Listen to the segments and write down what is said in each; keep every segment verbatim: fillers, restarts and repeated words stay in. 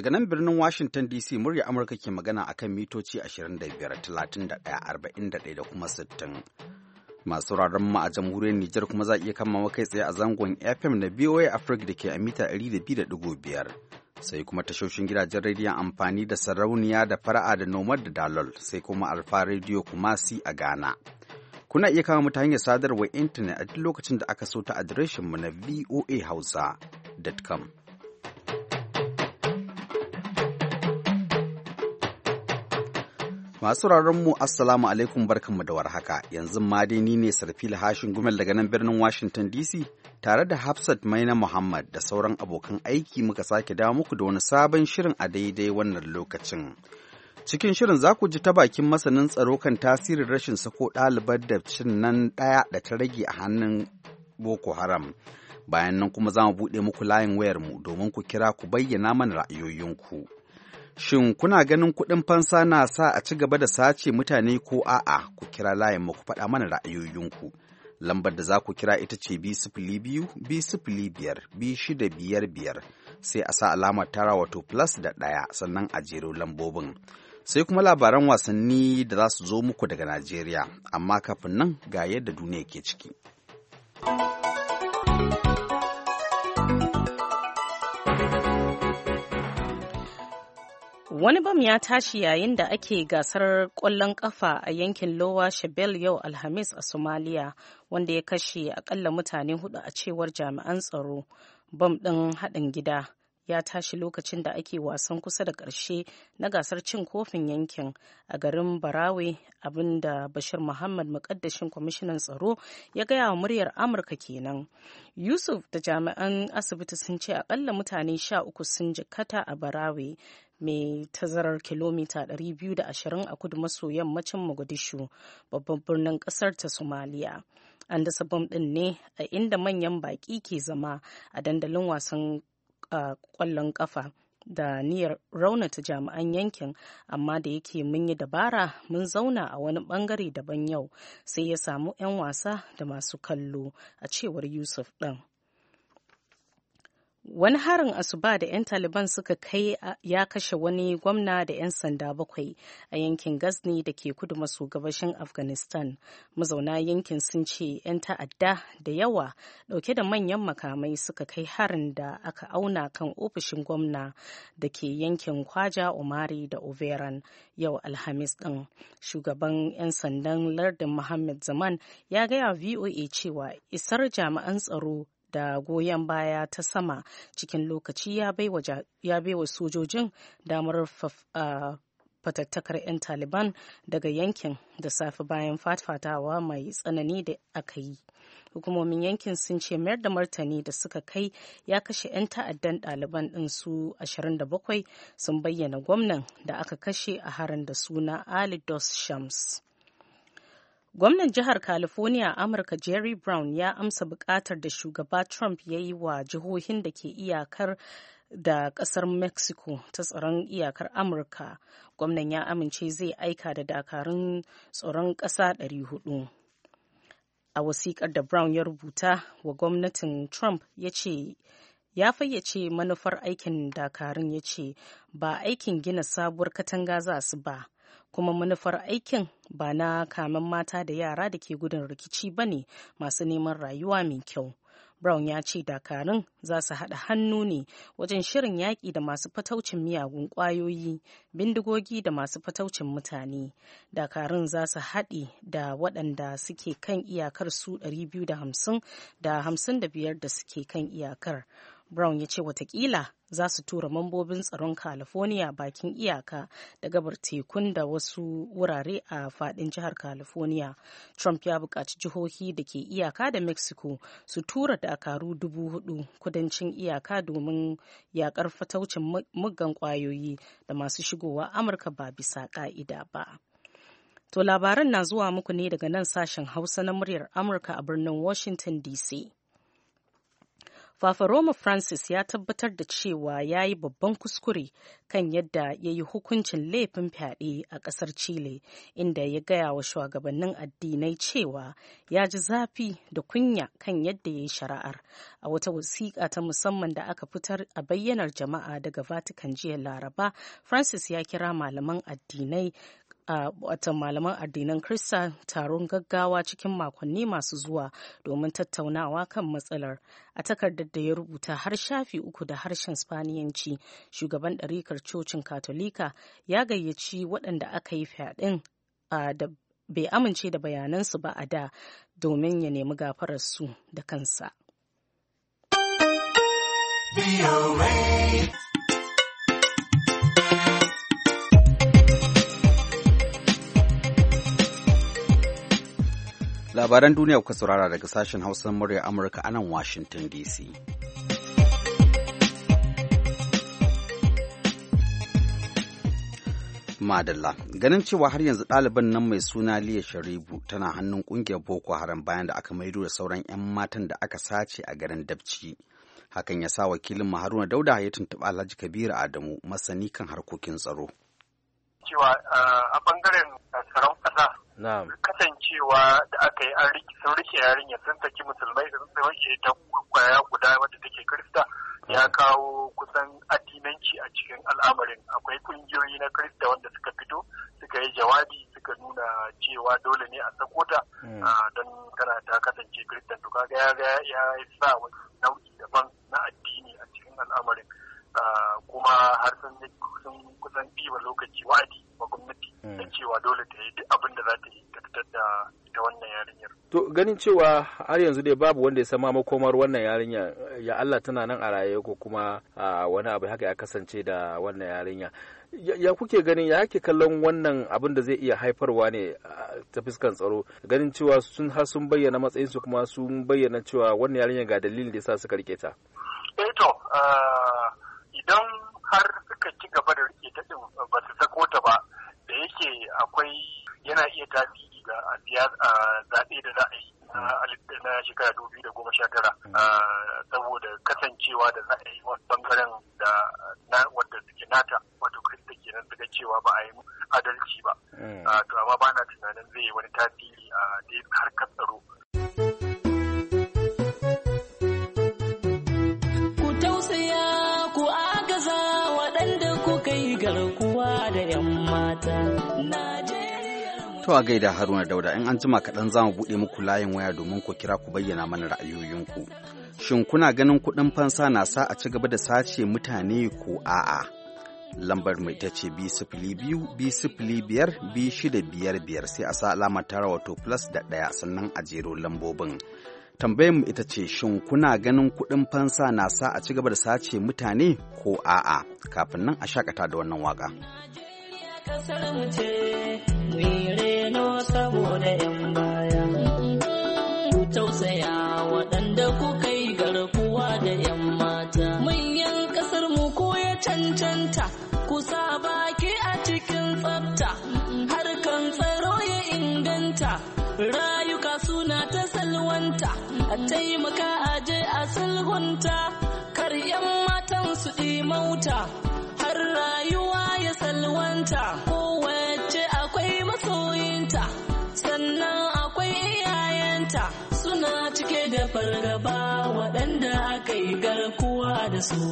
Daga nan birnin Washington D C murya Amurka ke magana akan mitoci ashirin da biyar, talatin da ɗaya, arba'in da ɗaya da kuma sittin. Masu sauraron mu a jamhuriyar Nijar kuma za a iya kama kai tsaye a zangon F M na V O A Africa da ke a mita ɗari da biyu da ɗigo biyar. Sai kuma tashoshin gidajen rediyon amfani da sarauniya da fara'a da nomad da dalol, sai kuma Alfa Radio Kumasi a Ghana. Kuna iya kama mu ta hanyar sadarwar intanet a duk lokacin da aka so ta adireshin mu na voa hausa dot com. Masu mu Assalamu alaikum barkanmu da warhaka, yanzu ma dai ni ne Sarfila Hashin Gumel daga nan birnin Washington D C tare da Hafsat Maina Muhammad da sauran abokan aiki muka sake dawo muku da wani sabon shirin a daidai wannan lokacin. Cikin shirin za ku ji ta bakin masanin tsaro kan tasirin rashin sako ɗalibar da cin nan ɗaya da ta rage a hannun Boko Haram. Bayan nan kuma za mu buɗe muku layin wayarmu domin ku kira ku bayyana mana ra'ayoyinku. Shin kuna ganin kuɗin fansa na sa a ci gaba da sace mutane ko a'a? Ku kira layin mu ku faɗa mana ra'ayoyinku. Lambar da za ku kira ita ce biyu sifili biyu, biyu sifili biyar, biyu shida biyar biyar, sai a sa alamar tara wato plus da ɗaya sannan a jero lambobin. Sai kuma labaran wasanni da za su zo muku daga Najeriya, amma kafin nan ga yadda duniya ke ciki. Wani bam ya tashi yayin da ake gasar ƙwallon ƙafa a yankin Lower Shabelle yau Alhamis a Somalia, wanda ya kashe akalla mutane hudu a cewar jami'an tsaro. Bam ɗin haɗin gida ya tashi lokacin da ake wasan kusa da ƙarshe na gasar cin kofin yankin a garin Barawe, abinda Bashir Muhammad muƙaddashin kwamishinan tsaro ya gaya wa muryar Amurka kenan. Yusuf da jami'an asibiti sun ce akalla mutane sha uku sun jikkata a Barawe, mai tazarar kilomita ɗari biyu da ashirin a kudu maso yammacin Mogadishu, babban birnin ƙasar ta Somaliya. An dasa bam ɗin ne a inda manyan baƙi ke zama a dandalin wasan ƙwallon ƙafa da niyyar raunata jami'an yankin, amma da yake mun yi dabara mun zauna a wani ɓangare daban yau, sai ya samu 'yan wasa da masu kallo, a cewar Yusuf ɗin. Wani harin asuba da 'yan Taliban suka kai ya kashe wani gwamna da 'yan sanda bakwai a yankin Ghazni da ke kudu maso gabashin Afghanistan. Mazauna yankin sun ce 'yan ta'adda da yawa dauke da manyan makamai suka kai harin da aka auna kan ofishin gwamna da ke yankin Kwaja Umari da Overan yau Alhamis ɗin. Shugaban 'yan sandan lardin Mohammed Zaman ya gaya V O A cewa isar jami'an tsaro da goyon baya ta sama cikin lokaci ya baiwa sojojin damar fatattakar 'yan Taliban daga yankin da safe bayan fatfatawa mai tsanani da aka yi. Hukumomin yankin sun ce mayar da martani da suka kai ya kashe 'yan ta'addan ɗaliban ɗin su ashirin da bakwai, sun bayyana gwamnan da aka kashe a harin da suna Ali Dos Shams. Gwamnan jihar California a Amurka Jerry Brown ya amsa bukatar da shugaba Trump ya yi wa jihohin da ke iyakar da kasar Mexico ta tsaron iyakar Amurka. Gwamnan ya amince zai aika da dakarun tsaron ƙasa ɗari hudu. A wasiƙar da Brown ya rubuta wa gwamnatin Trump ya ce ya fayyace manufar aikin dakarun, ya ce ba aikin gina sabuwar katanga za su ba, kuma manufar aikin ba na kamen mata da yara da ke gudun rikici ba ne masu neman rayuwa mai kyau. Brown ya ce dakarun za su haɗa hannu ne wajen shirin yaƙi da masu fataucin miyagun ƙwayoyi, bindigogi da masu fataucin mutane. Dakarun za su haɗe da waɗanda suke kan iyakar su ɗari biyu da hamsin da hamsin da biyar da suke kan iyakar. Brown ya ce watakila za su tura mambobin tsaron California bakin iyaka da gabar tekun da wasu wurare a fadin jihar California. Trump ya buƙaci jihohi da ke iyaka da Mexico su tura dakaru dubu hudu kudancin iyaka domin yakar fataucin muggan ƙwayoyi da masu shigowa Amurka ba bisa ƙa'ida ba. To labaran na zuwa muku ne daga nan sashen Hausa na muryar Amurka a birnin Washington D C. Papa Roma Francis ya tabbatar da cewa ya yi babban kuskure kan yadda ya yi hukuncin laifin fyaɗe a ƙasar Chile, inda ya gaya wa shugabannin addinai cewa ya ji zafi da kunya kan yadda ya yi shari'ar. A wata wasiƙa ta musamman da aka fitar a bayyanar jama'a daga Vatican jiya Laraba, Francis ya kira malaman addinai a watan malaman addinan Kirista taron gaggawa cikin makonni masu zuwa domin tattaunawa kan matsalar. A takardar da ya rubuta har shafi uku da harshen Spaniyanci, shugaban ɗarikar cocin Katolika ya gayyaci waɗanda aka yi fyaɗen da bai amince da bayanansu ba a da domin ya nemi gafararsu da kansa. Labaran duniya kuka saurara daga sashen Hausa murya Amurka a nan Washington D C. Madalla, ganin cewa har yanzu ɗaliban nan mai suna Liya Sharibu tana hannun ƙungiyar Boko Haram bayan da aka maido da sauran 'yan matan da aka sace a garin Dabci. Hakan ya sa wakilin Haruna Dauda ya tuntuɓi Alhaji Kabiru Adamu, masani kan harkokin tsaro. Cewa a ɓangaren tsaron ƙasa kasancewa da aka yi an sun rike yarinya sun saki musulmai da sun rike ta kwaya guda wadda take Kirista ya kawo kusan addinanci a cikin al'amarin. Akwai kungiyoyi na Kirista wanda suka fito suka yi jawabi suka nuna cewa dole ne a sako ta don tana ta kasance Kirista. To kaga ya ya sa wani nau'i daban na addini a cikin al'amarin. Kuma har sun kusan ɗiba lokaci wa'adi wa gwamnati da cewa dole ta yi duk abin da za ta yi ta fitar da ita wannan yarinyar. To ganin cewa har yanzu dai babu wanda ya sama makomar wannan yarinya, ya Allah tana nan a raye ko kuma wani abu haka ya kasance da wannan yarinya. Ya kuke ganin ya ake kallon wannan abin da zai iya haifarwa ne ta fuskan tsaro, ganin cewa sun har sun bayyana matsayinsu kuma sun bayyana cewa wannan yarinya ga dalilin da yasa suka rike ta. Eh to idan har suka ci gaba da rike ta din ba su sako ta ba, da yake akwai yana iya tasiri ga zaɓe da za a yi na shekara dubu da goma sha tara saboda kasancewa da za a yi wasu bangaren da wadda suke nata wato Kirista kenan suka cewa ba a yi adalci ba. To amma ba na tunanin zai yi wani tasiri a harkar tsaro. To a gaida Haruna Dauda, in an jima kaɗan za mu buɗe muku layin waya domin ku kira ku bayyana mana ra'ayoyinku. Shin kuna ganin kuɗin fansa na sa a ci gaba da sace mutane ko a'a? Lambar mai ta ce bi sifili biyu bi sifili biyar bi shida biyar biyar sai a sa alamar tara wato plus da ɗaya sannan a jero lambobin. Tambayar mu ita ce shin kuna ganin kuɗin fansa na sa a ci gaba da sace mutane ko a'a? Kafin nan a shakata da wannan waka. Kasar mu ce mu yi reno saboda 'yan baya. Ku tausaya waɗanda kuka yi garkuwa da 'yan mata. Manyan ƙasar mu ko ya cancanta ku sa baki a cikin tsafta. Harkan tsaro ya inganta, rayuka suna ta salwanta. A taimaka aje a sulhunta, kar 'yan matan su ɗi mauta. Har rayuwa ya salwanta, kowace akwai masoyinta, sannan akwai iyayenta suna cike da fargaba waɗanda aka yi garkuwa da su.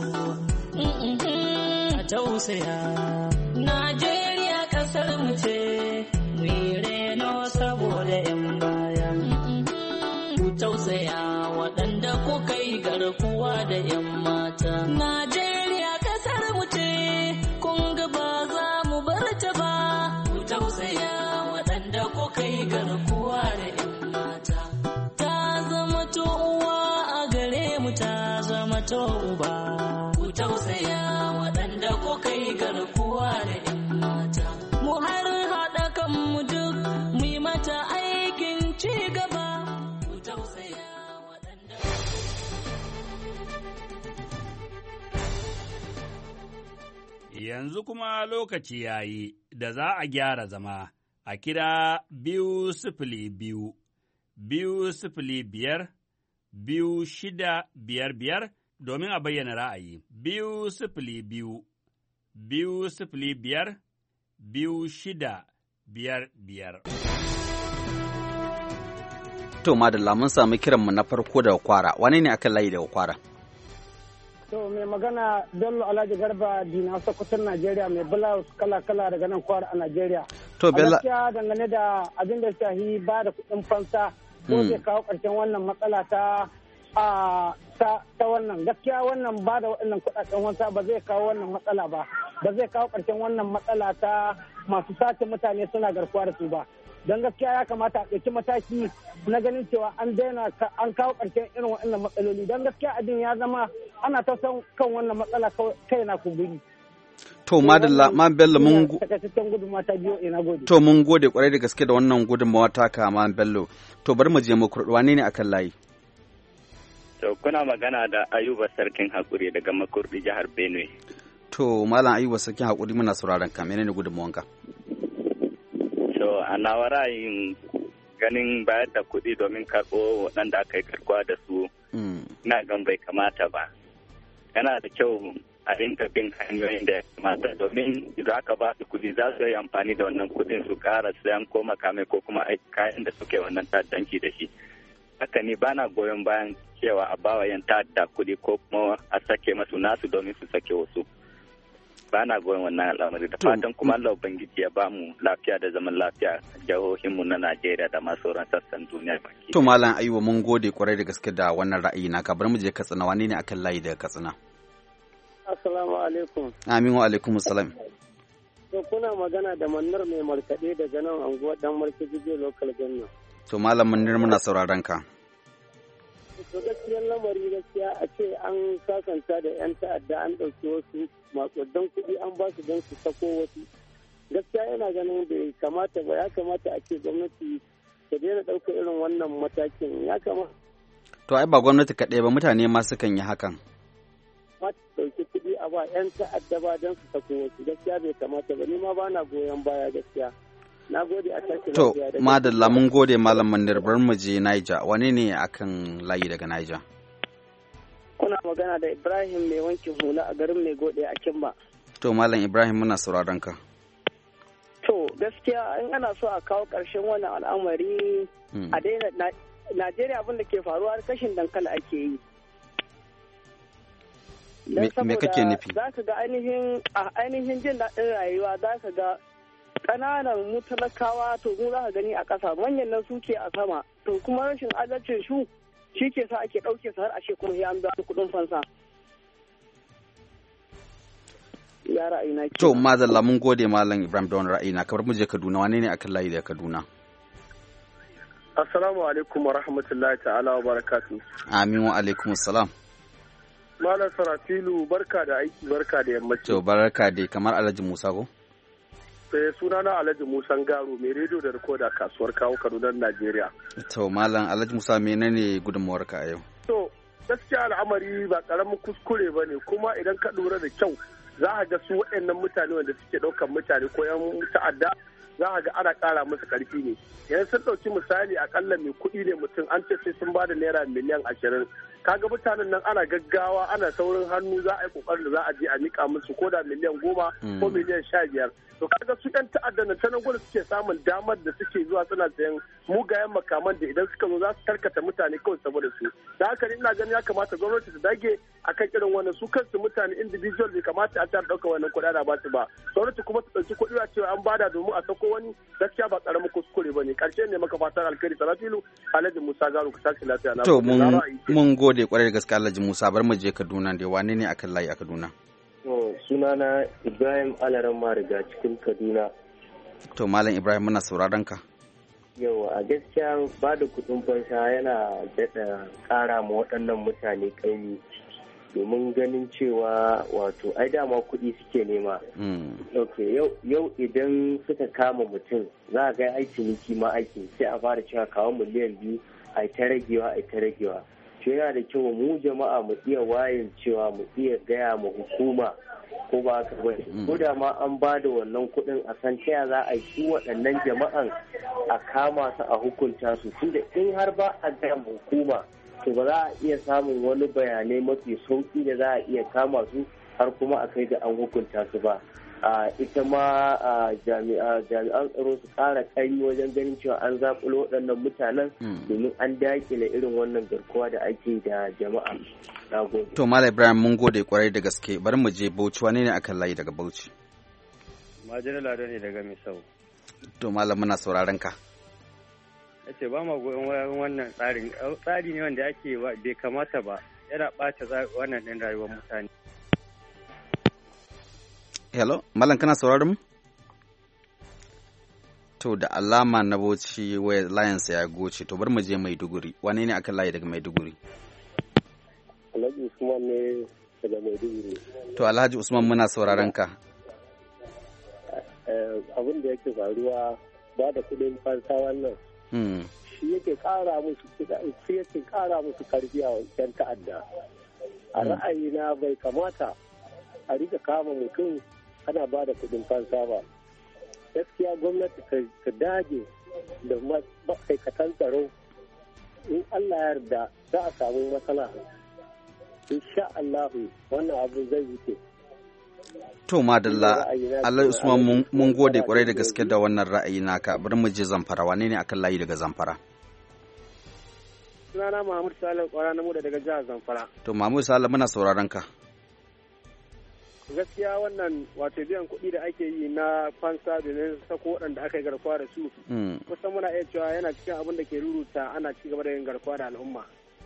A tausaya, Najeriya ƙasar mu ce, mu yi reno saboda 'yan baya. Ku tausaya waɗanda kuka yi garkuwa da 'yan mata. Najeriya ƙasar mu ce, kun ga ba za mu bar ta ba. Ku tausaya waɗanda kuka yi garkuwa da 'yan mata. Ta zama to uwa a gare mu, ta zama to uba. Ku tausaya waɗanda kuka yi garkuwa da 'yan mata. Mu har haɗa kanmu duk mu yi mata aikin ci gaba. Ku tausaya waɗanda. Yanzu kuma lokaci ya yi da za a gyara zama a kira biyu sifili biyu, biyu sifili biyar, biyu shida biyar biyar domin a bayyana ra'ayi. Biyu sifili biyu, biyu sifili biyar, biyu shida biyar biyar. To, madalla mun sami kiranmu na farko daga Kwara. Wane ne akan layi daga Kwara? To, mai magana Bello Alhaji Garba Dina Sokoton Najeriya mai blouse kala-kala daga nan Kwara a Najeriya. To, Bello. A gaskiya dangane da abin da shahi ba da kuɗin fansa ko zai kawo ƙarshen wannan matsala ta a ta ta wannan gaskiya wannan ba da waɗannan kuɗaɗen fansa ba zai kawo wannan matsala ba ba zai kawo ƙarshen wannan matsala ta masu sace mutane suna garkuwa da su ba. Don gaskiya ya kamata a ɗauki mataki na ganin cewa an daina an kawo ƙarshen irin waɗannan matsaloli don gaskiya abin ya zama ana ta san kan wannan matsala kai na kumburi. To madalla ma Bello mun to mun gode kwarai da gaske da wannan gudunmawa taka ma Bello. To bari mu je mu kurɗu wane ne akan layi? To kuna magana da Ayuba Sarkin Hakuri daga Makurdi jihar Benue. To Malam Ayuba Sarkin Hakuri muna sauraron ka menene gudunmawanka? To a nawa ra'ayin ganin bayar da kuɗi domin karɓo waɗanda aka yi karkuwa da su na gan bai kamata ba. Yana da kyau a rinka bin hanyoyin da ya kamata domin idan aka ba su kuɗi za su yi amfani da wannan kuɗin su ƙara sayan ko makamai ko kuma kayan da suke wannan ta'addanci da shi. Haka ni bana goyon bayan cewa a bawa yan ta'adda kuɗi ko kuma a sake masu nasu domin su sake wasu. Ba na goyon wannan al'amari da fatan kuma Allah Ubangiji ya ba mu lafiya da zaman lafiya a jihohinmu na Najeriya da ma sauran sassan duniya baki. To Malam Ayuba mun gode kwarai da gaske da wannan ra'ayi naka bar mu je Katsina wane ne akan layi daga Katsina? Assalamu alaikum. Amin wa alaikum assalam. To kuna magana da Mannar mai markaɗe daga nan anguwar dan Markiji local government. To Malam Mannar muna sauraron ka. To gaskiyar lamari gaskiya a ce an sasanta da 'yan ta'adda an ɗauki wasu maƙudan kuɗi an ba su don su sako wasu. Gaskiya yana ganin bai kamata ba ya kamata a ce gwamnati ta daina ɗaukar irin wannan matakin ya kamata. To ai ba gwamnati kaɗai ba mutane ma sukan yi hakan. Ma ta ɗauki kuɗi a ba 'yan ta'adda ba don su sako wasu gaskiya bai kamata ba ni ma ba na goyon baya gaskiya. Na gode a tashi To, madalla mun gode Malam Manir bar mu je Niger. Wane ne akan layi daga Niger? Kuna magana da Ibrahim mai wankin hula a garin mai gode a Kimba. To, Malam Ibrahim muna sauraron ka. To, gaskiya in ana so a kawo ƙarshen wannan al'amari a daina Najeriya abin da ke faruwa kashin dankali ake yi. Me kake nufi? Za ka ga ainihin ainihin jin daɗin rayuwa za ka ga ƙananan mu talakawa to mu za ka gani a ƙasa manyan nan suke a sama to kuma rashin adalcin shu shi ke sa ake ɗauke su har ashe kuma ya an biya kuɗin fansa. Ya ra'ayina ke. To madalla mun gode Malam Ibrahim da wani ra'ayina kamar mu je Kaduna wane ne akan layi da Kaduna? Assalamu alaikum wa rahmatullahi ta'ala wa barakatuh. Amin wa alaikum assalam. Malam Sarafilu barka da aiki barka da yammaci. To barka dai kamar Alhaji Musa ko? Sai sunana Alhaji Musa Garo mai rediyo da rikoda kasuwar kawo Kaduna Najeriya. To Malam Alhaji Musa menene gudunmawarka a yau? To gaskiya al'amari ba karamin kuskure ba ne kuma idan ka lura da kyau za a ga su waɗannan mutane wanda suke ɗaukar mutane ko yan ta'adda za a ga ana ƙara musu ƙarfi ne. Yanzu sun ɗauki misali akalla mai kuɗi ne mutum an ce sai sun ba da naira miliyan ashirin. Kaga mutanen nan ana gaggawa ana saurin hannu za a yi ƙoƙarin da za a je a miƙa musu ko da miliyan goma ko miliyan sha biyar. To kaga su yan ta'adda na tanan gudu suke samun damar da suke zuwa suna sayan mugayen makaman da idan suka zo za su karkata mutane kawai saboda su. Da haka ne ina ganin ya kamata gwamnati ta dage akan irin wannan su kansu mutane individual bai kamata a tar ɗauka wannan kuɗi da ba su ba. Gwamnati kuma ta ɗauki kuɗi a cewa an bada domin a sako wani gaskiya ba ƙaramin kuskure ba ne. Ƙarshe ne maka fatan alkhairi Sarafilu Alhaji Musa Garu ka tashi lafiya na. To mun mun gode kwarai da gaske Alhaji Musa bar mu je Kaduna da wane ne akan layi a Kaduna? To sunana Ibrahim Alaran Mariga cikin Kaduna. To Malam Ibrahim muna sauraron ka. Yawa a gaskiya ba da kuɗin fansa yana daɗa ƙara ma waɗannan mutane ƙaimi domin ganin cewa wato ai dama kuɗi suke nema. Ok yau idan suka kama mutum za a ga ai ciniki ma aiki sai a fara cewa kawo miliyan biyu a ta ragewa a ta ragewa. To yana da kyau mu jama'a mu iya wayan cewa mu iya gaya ma hukuma ko ba haka ba ko da ma an ba da wannan kuɗin a san ta za a yi waɗannan jama'an a kama su a hukunta su tunda in har ba a gaya ma hukuma to ba za a iya samun wani bayanai mafi sauki da za a iya kama su har kuma a kai da an hukunta su ba. Ita ma jami'an tsaro su ƙara ƙari wajen ganin cewa an zaƙulo waɗannan mutanen domin an daƙile irin wannan garkuwa da ake da jama'a. To Malam Ibrahim mun gode kwarai da gaske, bari mu je Bauchi. Wane ne akan layi daga Bauchi? Majina Lado ne daga Misau. To Malam muna sauraron ka. Yace ba ma goyon wannan tsarin tsari ne wanda ake bai kamata ba, yana ɓata wannan ɗin rayuwar mutane. Hello, Malam kana sauraron mu? To da alama na Bauchi waya layinsa ya goce, to bari mu je Maiduguri. Wane ne akan layi daga Maiduguri? Alhaji Usman ne daga Maiduguri. To Alhaji Usman muna sauraron ka. Abin da yake faruwa ba da kudin fansa wannan. Shi yake kara musu shi yake kara musu karfi a yan ta'adda. A ra'ayina bai kamata a rika kama mutum ana ba da kudin fansa ba. Gaskiya gwamnati ta dage da ma'aikatan tsaro, in Allah ya yarda za a samu matsala. Insha Allah wannan abu zai wuce. To madalla, Allah Usman mun gode kwarai da gaske da wannan ra'ayi naka. Bari mu je Zamfara. Wane ne akan layi daga Zamfara? Sunana Mahmud Salim Kwara na mu daga jihar Zamfara. To Mahmud Salim muna sauraron ka. Gaskiya wannan wato biyan kuɗi da ake yi na fansa domin sako waɗanda aka yi garkuwa da su. Kusan muna iya cewa yana cikin abin da ke ruruta ana ci gaba da yin garkuwa da al'umma.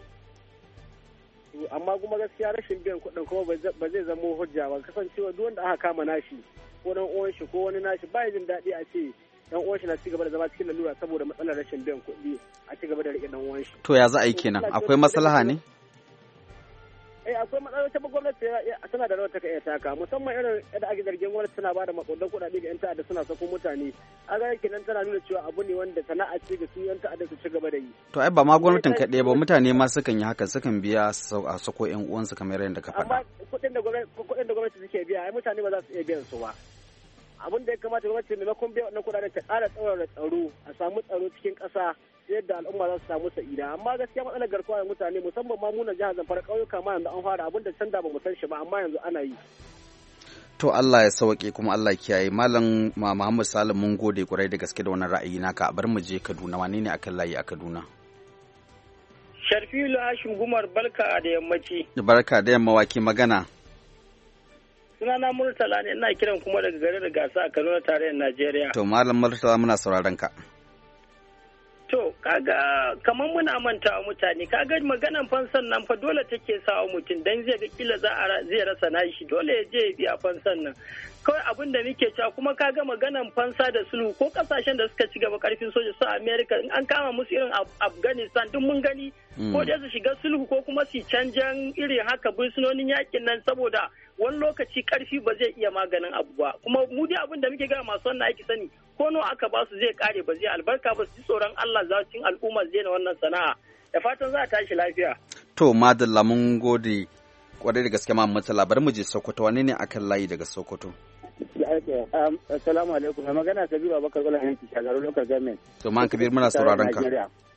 Amma kuma gaskiya rashin biyan kuɗin kuma ba zai zama hujja ba, kasancewa duk wanda aka kama nashi ko dan uwan shi ko wani nashi ba jin daɗi a ce dan uwan shi na ci gaba da zama cikin lalura saboda matsalar rashin biyan kuɗi a ci gaba da riƙe dan uwan shi. To ya za a yi kenan? Akwai maslaha ne? Eh akwai matsalar ta gwamnati tana da rawar ta iya taka, musamman irin yadda ake zargin gwamnati tana bada makudan kuɗaɗe ga yan ta'adda suna sako mutane. A ga kenan tana nuna cewa abu ne wanda sana'a ce ga su yan ta'adda su ci gaba da yi. To ai ba ma gwamnatin kaɗai ba, mutane ma sukan yi haka, sukan biya a sako yan uwansu kamar yadda ka faɗa. Amma kuɗin da gwamnati kuɗin da gwamnati suke biya ai mutane ba za su iya biyan su ba. Abin da ya kamata gwamnati maimakon biya wannan kuɗaɗen ta ƙara tsaurara tsaro, a samu tsaro cikin ƙasa yadda al'umma za su samu sa'ida. Amma gaskiya matsalar garkuwa da mutane musamman ma munan jihar Zamfara ƙauyuka ma yanzu an fara abin da can da ba mu san shi ba amma yanzu ana yi. To Allah ya sauke kuma Allah ya kiyaye. Malam Muhammad Salim mun gode kurai da gaske da wannan ra'ayi naka. Bar mu je Kaduna. Wane ne akan layi a Kaduna? Sharfilu Hashim Gumar, barka da yammaci. Barka da yamma, wake magana. Sunana Murtala ne, ina kiran kuma daga garin Rigasa a Kaduna tarayyar Najeriya. To Malam Murtala muna sauraron ka. To, kaga kamar muna mantawa mutane, kaga maganan fansan nan fa dole take sawa mutum dan zai ga kila za a zai rasa nashi, dole ya je ya biya fansan nan. Kawai abin da muke cewa kuma kaga maganan fansa da sulhu ko kasashen da suka ci gaba karfin soja su America in an kama musu irin Afghanistan duk mun gani ko da su shiga sulhu ko kuma su canjan irin haka bursunonin yakin nan, saboda wani lokaci karfi ba zai iya maganin abu ba. Kuma mu dai abin da muke ga masu wannan aiki sani ko nawa aka ba su zai kare ba zai albarka ba, su ji tsoron Allah za cin al'umma zai na wannan sana'a. Da fatan za a tashi lafiya. To madalla mun gode kwarai da gaske ma mutala. Bari mu je Sokoto. Wane ne akan layi daga Sokoto? Assalamu alaikum. Magana Kabiru Abubakar Bala yanki Shagaru Local Government. To man Kabir muna sauraron ka.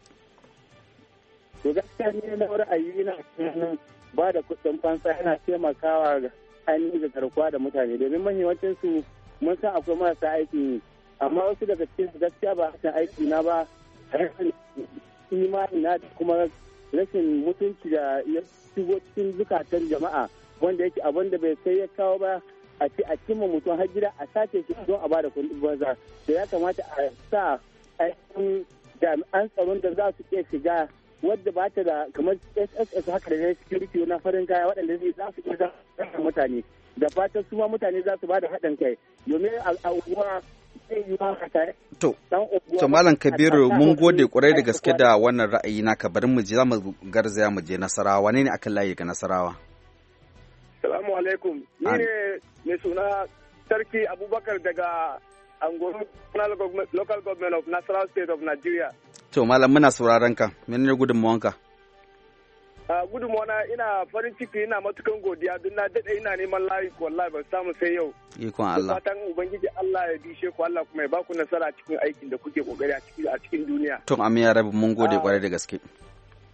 To gaskiya ne na ra'ayi ina ba da kuɗin fansa yana taimakawa ga ainihin da garkuwa da mutane, domin mahimmancin su mun san akwai marasa aiki, amma wasu daga cikin su gaskiya ba a aiki na ba, rashin imani na da kuma rashin mutunci da ya shigo cikin zukatan jama'a, wanda yake abin da bai kai ya kawo ba a ce a cimma mutum har gida a sace shi don a bada kuɗin banza. Da ya kamata a sa aikin jami'an tsaron da za su iya shiga wadda ba ta da kamar S S S haka da security na farin kaya waɗanda zai za su iya zama mutane, da fatan su ma mutane za su ba da haɗin kai domin al'uwa zai yi ma haka. To, to Malam Kabiru mun gode kwarai da gaske da wannan ra'ayi naka. Bari mu je za mu garzaya mu je Nasarawa. Wane ne akan layi ga Nasarawa? Salamu alaikum. Ni ne mai suna Sarki Abubakar daga Angoro Local Government of Nasarawa State of Nigeria. To Malam muna sauraron ka. Menene gudunmawanka? Uh, gudunmawana ina farin ciki, ina matukan godiya don na daɗe ina neman layi wallahi ban samu sai yau. Ikon Allah. Fatan Ubangiji Allah ya bishe ku, Allah kuma ya ba ku nasara cikin aikin da kuke kokari a cikin a cikin duniya. To amin ya rabu, mun gode kwarai da gaske.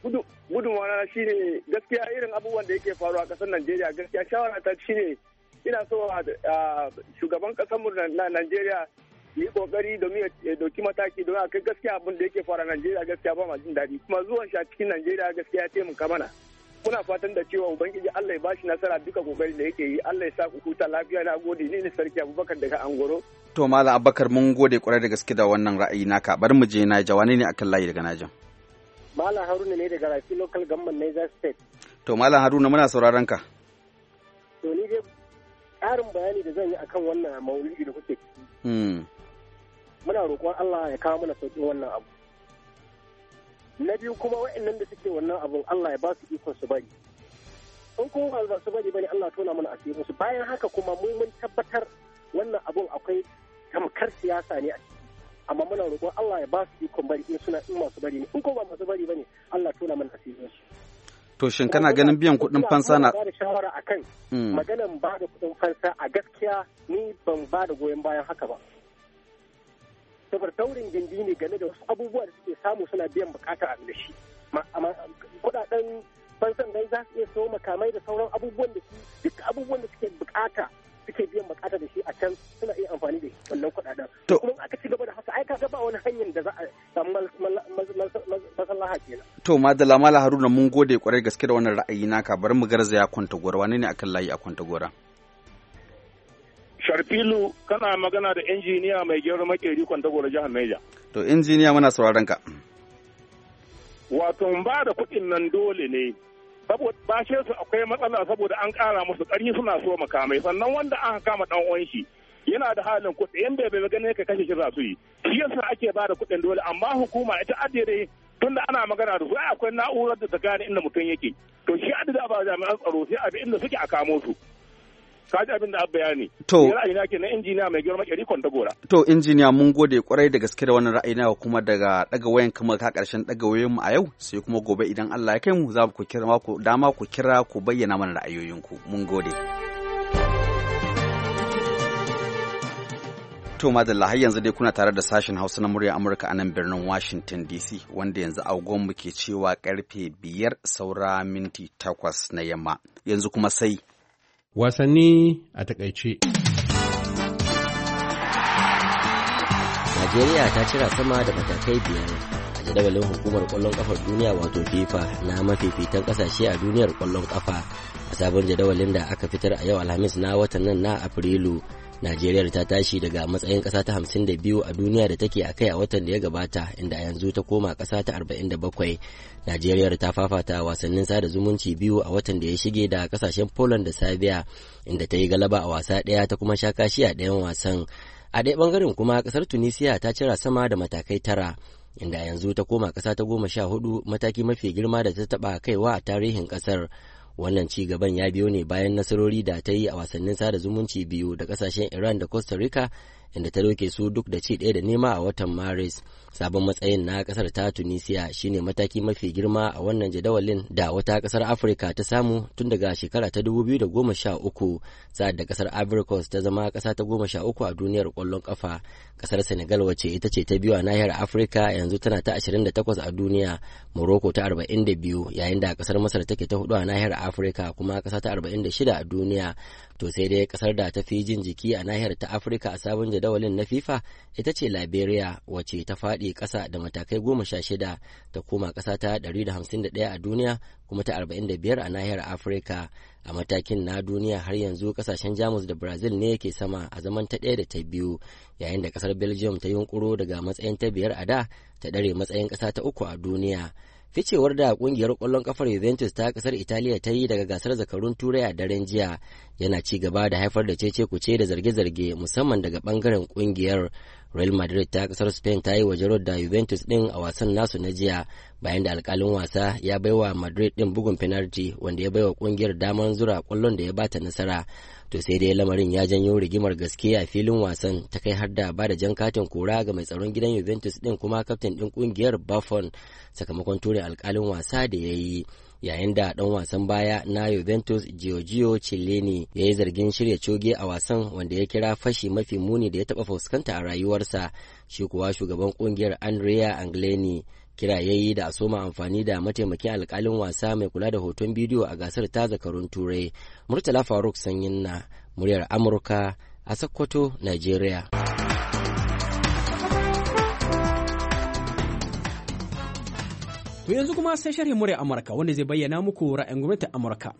gudunmawa shine gaskiya irin abubuwan da yake faruwa a ƙasar Najeriya gaskiya shawara ta shine ina so shugaban ƙasarmu na Najeriya yi kokari domin ya dauki mataki domin a kai gaskiya abin da yake fara Najeriya gaskiya ba ma jin daɗi kuma zuwan shi a cikin Najeriya gaskiya ya taimaka mana muna fatan da cewa ubangiji Allah ya bashi nasara duka kokarin da yake yi Allah ya sa ku huta lafiya na gode ni ne sarki Abubakar daga Angoro to Malam Abubakar mun gode kwarai da gaske da wannan ra'ayi naka bari mu je Naija wani ne akan layi daga Naija Malam Haruna ne daga Rafi Local Government Niger State to Malam Haruna muna sauraron ka to ni dai ƙarin bayani da zan yi akan wannan maulidi da kuke ciki muna roƙon Allah ya kawo mana sauƙin wannan abu. Na biyu kuma waɗannan da suke wannan abun Allah ya ba su ikon su bari. In kuma ba su bari bane Allah tona mana asirin su. Bayan haka kuma mu mun tabbatar wannan abun akwai tamkar siyasa ne a ciki. Amma muna roƙon Allah ya ba su ikon bari in suna in masu bari ne. In kuma ba masu bari bane Allah tona mana asirin su. To shin kana ganin biyan kuɗin fansa na ba da shawara akan maganan ba da kuɗin fansa a gaskiya ni ban ba da goyon bayan haka ba. saboda daurin gindi ne game da wasu abubuwa da suke samu suna biyan bukata a da shi kudaden fansan dai za su iya sayo makamai da sauran abubuwan da su duk abubuwan da suke bukata suke biyan bukata da shi a can suna iya amfani da wannan kudaden kuma aka ci gaba da haka ai kaga ba wani hanyar da za a samu maslaha kenan to madalla mala Haruna mun gode kwarai gaske da wannan ra'ayi naka bari mu garzaya kwanta gora wane ne akan layi a kwanta gora Sharfilu kana magana da injiniya mai gero makeri Kwantagoro jihar Niger. To injiniya muna sauraron ka. Wato ba da kuɗin nan dole ne. Saboda bashe su akwai matsala saboda an ƙara musu ƙarfi suna so makamai sannan wanda aka kama dan uwan shi yana da halin kuɗi in bai bai gane ka kashe shi za su yi. Shi yasa ake ba da kuɗin dole amma hukuma ita addire tunda ana magana da su ai akwai na'urar da ta gane inda mutum yake. To shi addida ba jami'an tsaro sai a bi inda suke a kamo su. Kaji abin da abba bayani. To ra'ayina ke na injiniya mai girma ƙyari Kwantagora. To injiniya mun gode kwarai da gaske da wannan ra'ayi na kuma daga daga wayan kuma ka karshen daga wayoyin mu a yau sai kuma gobe idan Allah ya kai mu za ku kira ku dama ku kira ku bayyana mana ra'ayoyinku. Mun gode. To madalla har yanzu dai kuna tare da sashen Hausa na murya Amurka a nan birnin Washington D C wanda yanzu agon mu ke cewa karfe biyar saura minti takwas na yamma. Yanzu kuma sai wasanni a takaice. Najeriya ta cira sama da matakai biyar a jadawalin hukumar kwallon kafar duniya wato FIFA na mafifitan kasashe a duniyar kwallon kafa a sabon jadawalin da aka fitar a yau Alhamis na watan nan na Afrilu. Najeriya ta tashi daga matsayin ƙasa ta hamsin da biyu a duniya da take a kai a watan da ya gabata inda yanzu ta koma ƙasa ta arba'in da bakwai. Najeriya ta fafata wasannin sada zumunci biyu a watan da ya shige da ƙasashen Poland da Serbia inda ta yi galaba a wasa ɗaya ta kuma sha kashi a ɗayan wasan. A ɗaya ɓangaren kuma ƙasar Tunisia ta cira sama da matakai tara inda yanzu ta koma ƙasa ta goma sha hudu mataki mafi girma da ta taɓa kaiwa a tarihin ƙasar. Wannan ci gaban ya biyo ne bayan nasarori da ta yi a wasannin sada zumunci biyu da kasashen Iran da Costa Rica inda ta doke su duk da ci ɗaya da nema a watan Maris. Sabon matsayin na kasar ta Tunisia shine mataki mafi girma a wannan jadawalin da wata kasar Afirka ta samu tun daga shekara ta dubu biyu da goma sha uku sa'ad da kasar Ivory Coast ta zama kasa ta goma sha uku a duniyar kwallon kafa. Kasar Senegal wacce ita ce ta biyu a nahiyar Afirka yanzu tana ta ashirin da takwas a duniya, Morocco ta arba'in da biyu yayin da kasar Masar take ta hudu a nahiyar Afirka kuma kasa ta arba'in da shida a duniya. To sai dai kasar da ta fi jin jiki a nahiyar ta Afirka a sabon jadawalin na FIFA ita ce Liberia wacce ta faɗi ƙasa da matakai goma sha shida ta koma ƙasa ta ɗari da hamsin da ɗaya a duniya kuma ta arba'in da biyar a nahiyar Afirka. A matakin na duniya har yanzu kasashen Jamus da Brazil ne ke sama a zaman ta ɗaya da ta biyu yayin da ƙasar Belgium ta yunkuro daga matsayin ta biyar a da ta ɗare matsayin ƙasa ta uku a duniya. Ficewar da kungiyar ƙwallon kafar Juventus ta kasar Italiya ta yi daga gasar zakarun Turai a daren jiya yana ci gaba da haifar da cece kuce da zarge-zarge musamman daga bangaren kungiyar. Real Madrid ta kasar Spain ta yi waje da Juventus din a wasan nasu na jiya bayan da alkalin wasa ya baiwa Madrid din bugun penalty wanda ya baiwa kungiyar damar zura kwallon da ya bata nasara. To sai dai lamarin ya janyo rigimar gaske a filin wasan ta kai har da ba da jan katin kora ga mai tsaron gidan Juventus din kuma kaftin din kungiyar Buffon sakamakon ture alkalin wasa da ya yi. Yayin da ɗan wasan baya na Juventus Giorgio Chiellini ya yi zargin shirya coge a wasan wanda ya kira fashi mafi muni da ya taɓa fuskanta a rayuwarsa, shi kuwa shugaban ƙungiyar Andrea Angleni kirayayi da a soma amfani da mataimakin alkalin wasa mai kula da hoton bidiyo a gasar ta zakarun turai. Murtala Faruk Sanyin na muryar Amurka a Sokoto, Nigeria. To yanzu kuma sai sharhin muryar Amurka wanda zai bayyana muku ra'ayin gwamnatin Amurka.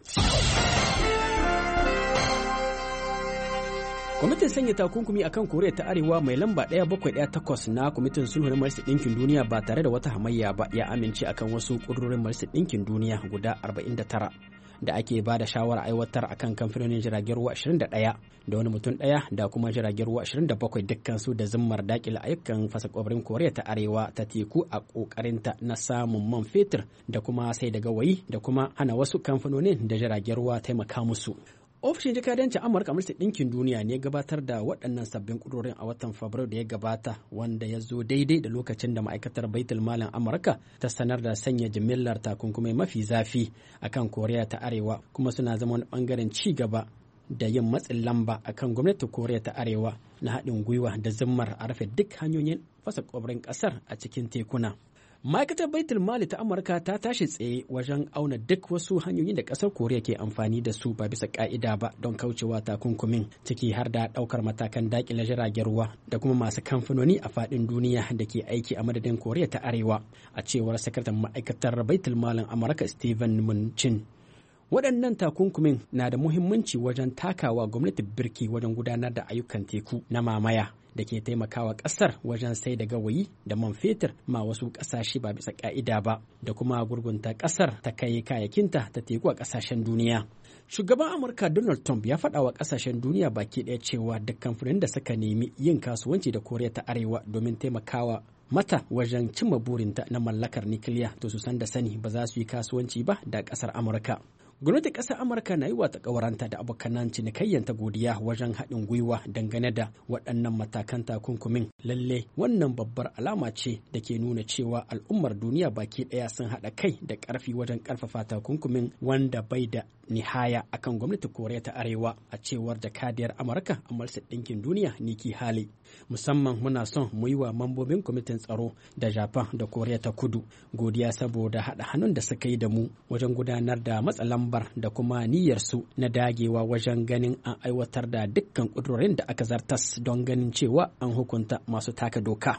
Kwamitin sanya takunkumi a kan Koriya ta Arewa mai lamba ɗaya bakwai ɗaya takwas na Kwamitin Sulhu na Majalisar Ɗinkin Duniya ba tare da wata hamayya ba ya amince akan wasu ƙudurorin Majalisar Ɗinkin Duniya guda arba'in da tara da ake ba da shawara aiwatar akan kamfanonin jiragen ruwa ashirin da ɗaya da wani mutum ɗaya da kuma jiragen ruwa ashirin da bakwai dukkansu da zimmar daƙile ayyukan fasa ƙwabrin Koriya ta Arewa ta teku a ƙoƙarinta na samun man fetur da kuma sai da gawayi da kuma hana wasu kamfanonin da jiragen ruwa taimaka musu. Ofishin jakadancin Amurka a Majalisar Ɗinkin Duniya ne gabatar da waɗannan sabbin ƙudurorin a watan Fabrairu da ya gabata, wanda ya zo daidai da lokacin da ma'aikatar Baitul Malin Amurka ta sanar da sanya jimillar takunkumai mafi zafi akan Koriya ta Arewa, kuma suna zama wani ɓangaren ci gaba da yin matsin lamba akan gwamnatin Koriya ta Arewa na haɗin gwiwa da zimmar a rufe duk hanyoyin fasa ƙwabrin ƙasar a cikin tekuna. Ma'aikatar Baitul Mali ta Amurka ta tashi tsaye wajen auna duk wasu hanyoyin da ƙasar Koriya ke amfani da su ba bisa ƙa'ida ba don kaucewa takunkumin, ciki har da ɗaukar matakan daƙile jiragen ruwa da kuma masu kamfanoni a faɗin duniya da ke aiki a madadin Koriya ta Arewa, a cewar sakataren ma'aikatar Baitul Malin Amurka Steven Mnuchin. Waɗannan takunkumin na da muhimmanci wajen takawa gwamnati birki wajen gudanar da ayyukan teku na mamaya da ke taimakawa ƙasar wajen sai da gawayi da man fetur ma wasu ƙasashe ba bisa ƙa'ida ba, da kuma gurgunta ƙasar ta kai kayakinta ta teku a ƙasashen duniya. Shugaban Amurka Donald Trump ya faɗa wa ƙasashen duniya baki ɗaya cewa duk kamfanin da suka nemi yin kasuwanci da Koriya ta Arewa domin taimakawa mata wajen cimma burinta na mallakar nikiliya to su san da sani ba za su yi kasuwanci ba da ƙasar Amurka. Gwamnatin ƙasar Amurka na yi wa takawaranta da abokanan cinikayyanta godiya wajen haɗin gwiwa dangane da waɗannan matakan takunkumin. Lalle wannan babbar alama ce da ke nuna cewa al'ummar duniya baki ɗaya sun haɗa kai da ƙarfi wajen ƙarfafa takunkumin wanda bai da nihaya akan gwamnatin Koriya ta Arewa, a cewar jakadiyar Amurka a Majalisar Ɗinkin Duniya Nikki Haley. Musamman muna son mu yi wa mambobin kwamitin tsaro da Japan da Koriya ta Kudu godiya saboda haɗa hannun da suka yi da mu wajen gudanar da matsa lambar da kuma niyyarsu na dagewa wajen ganin an aiwatar da dukkan ƙudurorin da aka zartas don ganin cewa an hukunta masu taka doka.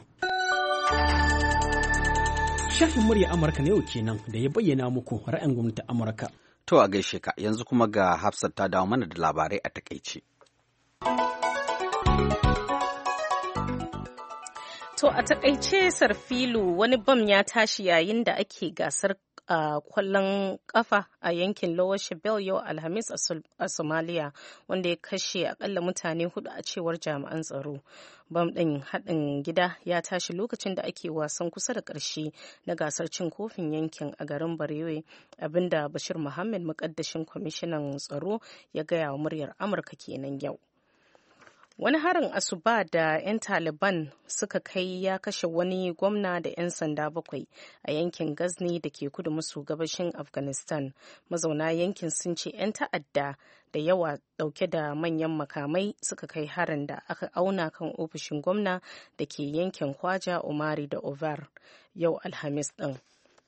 Shafin murya Amurka na yau kenan da ya bayyana muku ra'ayin gwamnatin Amurka. To a gaishe ka, yanzu kuma ga Hafsat ta dawo mana da labarai a takaice. To a takaice Sarfilu, wani bam ya tashi yayin da ake gasar a kwallon kafa a yankin Lower Shabelle yau Alhamis a Somalia, wanda ya kashe akalla mutane hudu a cewar jami'an tsaro. Bam ɗin haɗin gida ya tashi lokacin da ake wasan kusa da ƙarshe na gasar cin kofin yankin a garin Barewe, abinda Bashir Muhammad, muƙaddashin kwamishinan tsaro, ya gaya wa muryar Amurka kenan yau. Wani harin asuba da 'yan Taliban suka kai ya kashe wani gwamna da 'yan sanda bakwai a yankin Ghazni da ke kudu maso gabashin Afghanistan. Mazauna yankin sun ce 'yan ta'adda da yawa dauke da manyan makamai suka kai harin da aka auna kan ofishin gwamna da ke yankin Khwaja Umari da Ovar yau Alhamis din.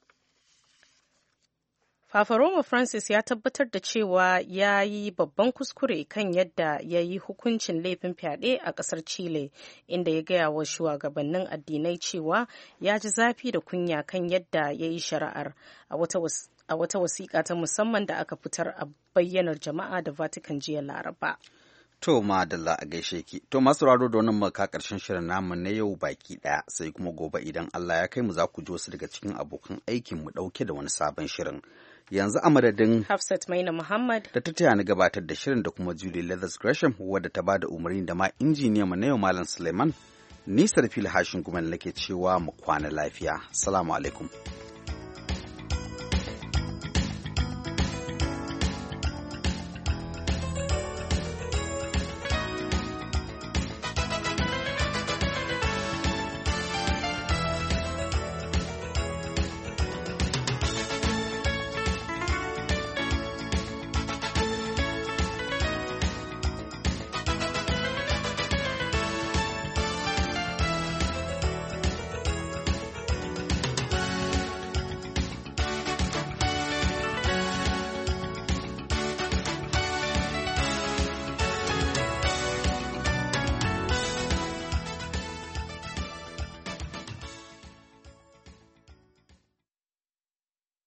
Papa Roma Francis ya tabbatar da cewa ya yi babban kuskure kan yadda ya yi hukuncin laifin fyaɗe a ƙasar Chile, inda ya gaya wa shugabannin addinai cewa ya ji zafi da kunya kan yadda ya yi shari'ar a wata wasiƙa ta musamman da aka fitar a bayyanar jama'a da Vatican jiya Laraba. To madalla a gaishe ki. To masu raro da wannan maka karshen shirin namu na yau baki daya, sai kuma gobe idan Allah ya kai mu za ku ji wasu daga cikin abokan aikin mu dauke da wani sabon shirin. Yanzu a madadin Hafsat Maina Muhammad da ta taya ni gabatar da shirin da kuma Julie Leathers Gresham wadda ta bada umarni da ma injiniya mu na yau Malam Suleiman, ni Sarfil Hashin Gumal nake cewa mu kwana lafiya. Assalamu alaikum.